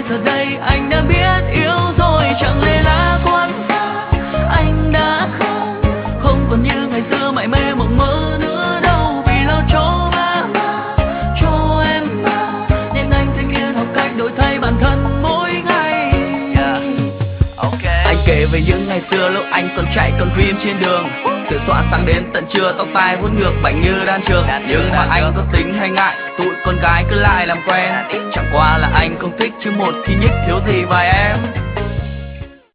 giờ đây anh đã biết yêu rồi, chẳng lẽ là quán xa anh đã không còn như ngày xưa mải mê mộng mơ nữa đâu. Vì lo cho ba má, cho em mà, nên anh thanh niên học cách đổi thay bản thân mỗi ngày. Anh kể về những ngày xưa lúc anh còn chạy còn dream trên đường, từ soạn sáng đến tận trưa tóc tai vuốt ngược bảnh như đan trường. Nhưng mà anh có tính hay ngại, tụi con gái cứ lại làm quen. Chẳng qua là anh không thích chứ một khi nhích thiếu gì vài em.